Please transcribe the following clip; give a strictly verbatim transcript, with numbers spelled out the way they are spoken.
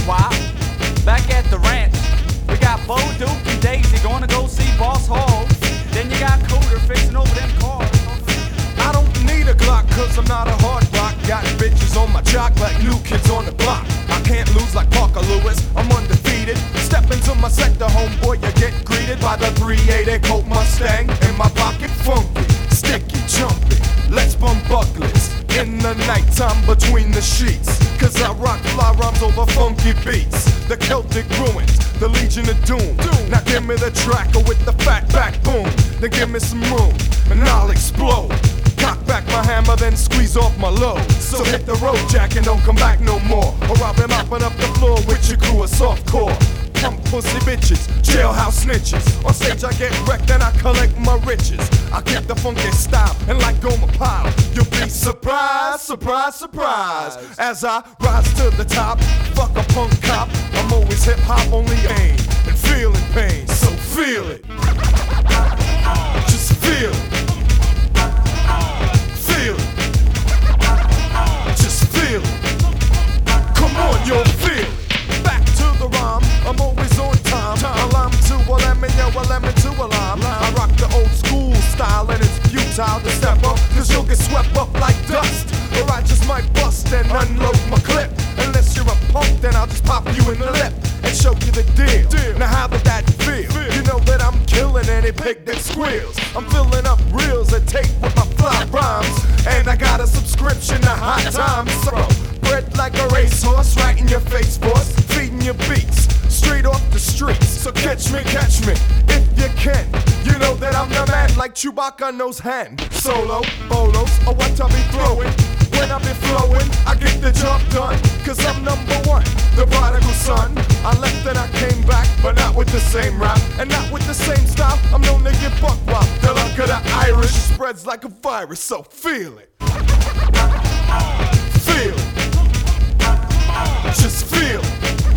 Why? Back at the ranch, we got Bo, Duke, and Daisy gonna go see Boss Hall. Then you got Cooter fixing over them cars. I don't need a Glock cause I'm not a hard rock. Got bitches on my jock like new kids on the block. I can't lose like Parker Lewis, I'm undefeated. Step into my sector, homeboy, you get greeted by the three eighty Colt Mustang. In my pocket, funky, sticky, jumpy. Let's bump bucklets in the nighttime between the sheets. Cause I rock fly rhymes over funky beats. The Celtic ruins, the Legion of Doom. Now give me the tracker with the fat back boom. Then give me some room, and I'll explode. Cock back my hammer, then squeeze off my load. So hit the road, Jack, and don't come back no more. Or I'll be mopping up the floor with your crew of softcore. Pump pussy bitches, jailhouse snitches. On stage I get wrecked and I collect my riches. I keep the funky style and like Gomer Pyle. You'll be surprised, surprise, surprise. As I rise to the top, fuck a punk cop. I'm always hip hop, only aim and feeling pain. So feel it, just feel it. Feel it, just feel it. Come on, you'll feel it. Back to the rhyme, I'm always on time. A lime to a lemon, yeah, a lemon to a lime. I rock the old school style and it's futile to step up, cause you'll get swept up like dust. Or I just might bust and unload my clip. Unless you're a punk, then I'll just pop you in the lip and show you the deal. Now how did that feel? You know that I'm killing any pig that squeals. I'm filling up reels of tape with my fly rhymes. And I got a subscription to Hot Times. So, bred like a racehorse, right in your face, boss. Feeding your beats, straight off the streets. So catch me, catch me, if you can. You know that I'm the man like Chewbacca knows hand. Solo, bolos, or what I be throwing. When I be flowing, I get the job done. Cause I'm number one, the prodigal son. I left and I came back, but not with the same rap. And not with the same style, I'm known to get buck wild. The luck of the Irish spreads like a virus, so feel it. Feel it. Just feel it.